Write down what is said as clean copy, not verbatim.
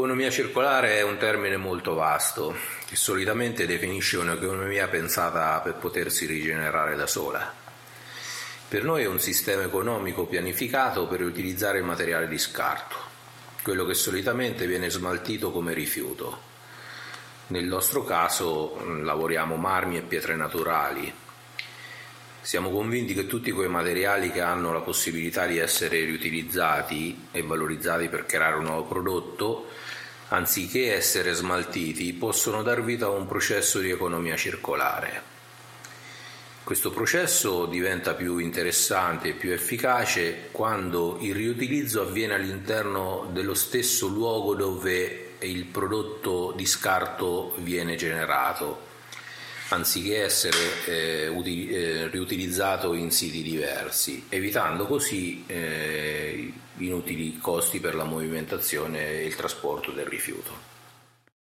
Economia circolare è un termine molto vasto che solitamente definisce un'economia pensata per potersi rigenerare da sola. Per noi è un sistema economico pianificato per riutilizzare il materiale di scarto, quello che solitamente viene smaltito come rifiuto. Nel nostro caso lavoriamo marmi e pietre naturali. Siamo convinti che tutti quei materiali che hanno la possibilità di essere riutilizzati e valorizzati per creare un nuovo prodotto, anziché essere smaltiti, possono dar vita a un processo di economia circolare. Questo processo diventa più interessante e più efficace quando il riutilizzo avviene all'interno dello stesso luogo dove il prodotto di scarto viene generato, anziché essere riutilizzato in siti diversi, evitando così inutili costi per la movimentazione e il trasporto del rifiuto.